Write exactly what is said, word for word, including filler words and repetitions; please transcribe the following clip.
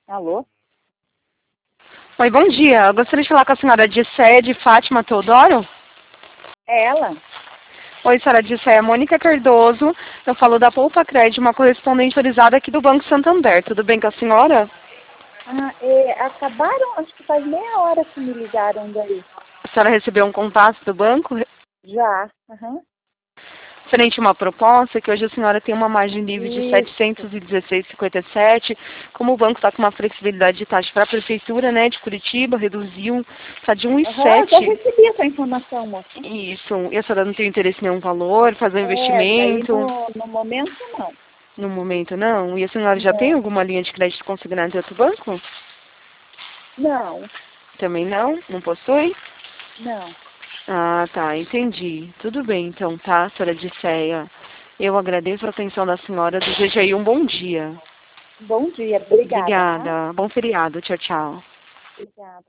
Alô? Oi, bom dia. Eu gostaria de falar com a senhora Disséia de Fátima Teodoro. É ela? Oi, senhora Disséia. Mônica Cardoso. Eu falo da Poupa Crédito, uma correspondente autorizada aqui do Banco Santander. Tudo bem com a senhora? Ah, é, acabaram, acho que faz meia hora que me ligaram daí. A senhora recebeu um contato do banco Já. Aham. referente a uma proposta que hoje a senhora tem uma margem livre de Isso. setecentos e dezesseis vírgula cinquenta e sete. Como o banco está com uma flexibilidade de taxa para a prefeitura, né, de Curitiba, reduziu, está de Aham, já um vírgula sete. recebi essa informação, moça. Isso. E a senhora não tem interesse em nenhum valor, fazer um É, daí investimento? no, no momento não. No momento não. E a senhora já tem Não. alguma linha de crédito consignada em outro banco? Não. Também não? Não possui? Não. Ah, tá, entendi. Tudo bem então, tá, senhora Disséia? Eu agradeço a atenção da senhora, desejo aí um bom dia. Bom dia, obrigada, tá? Obrigada. Bom feriado. Tchau, tchau. Obrigada.